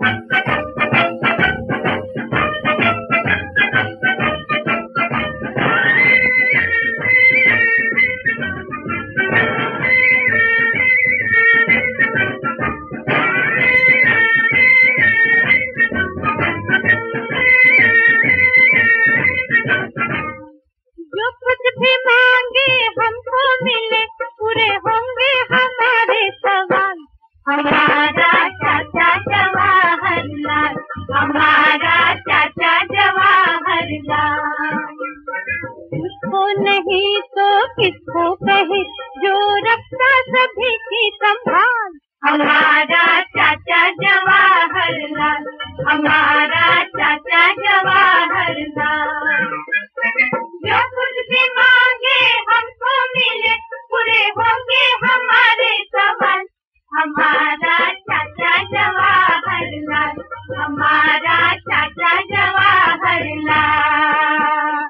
हमारा चाचा जवाहरलाल, हमारा चाचा जवाहरलाल। उसको नहीं तो किसको कहे जो रखता सभी की संभाल। हमारा चाचा जवाहरलाल, हमारा चाचा जवाहरलाल। जो कुछ भी मांगे हमको मिले, पूरे होंगे हमारे सवाल। हमारा चाचा जवाहरलाल, हमारा चाचा जवाहरलाल।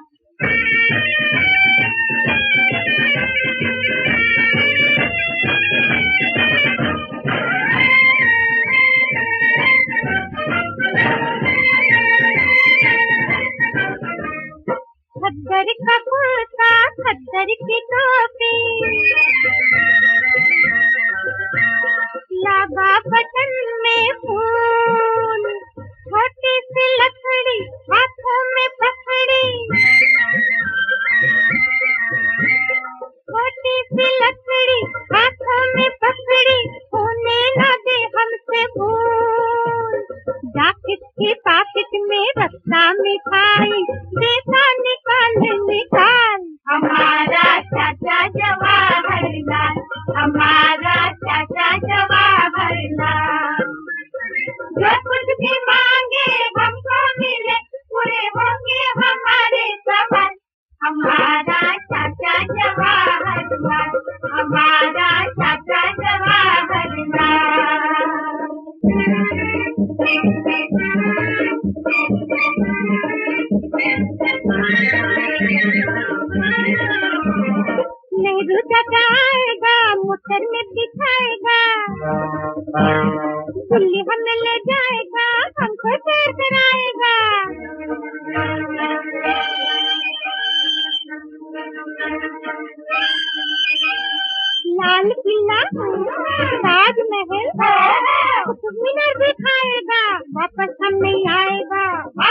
खद्दर का कुर्ता, खद्दर की टोपी, लगा बटन में फूल, छोटी सी लकड़ी हाथों में पकड़ी, छोटी सी लकड़ी हाथों में पकड़ी, होने न दे हमसे भूल। जैकेट की पॉकेट में रखता मिठाई, देता निकाल निकाल। हमारा चाचा जवाहरलाल, हमारा चाचा जवाहरलाल। जो कुछ भी मांगे हमको मिले, पूरे होंगे हमारे सवाल। हमारा चाचा जवाहरलाल, हमारा चाचा जवाहरलाल। नेहरू चाचा आएगा, मोटर में बिठाएगा, दिल्ली हमें ले जाएगा, हमको सैर कराएगा। लाल किला, ताजमहल, कुतुब मीनार दिखाएगा, वापस हम नहीं आएगा,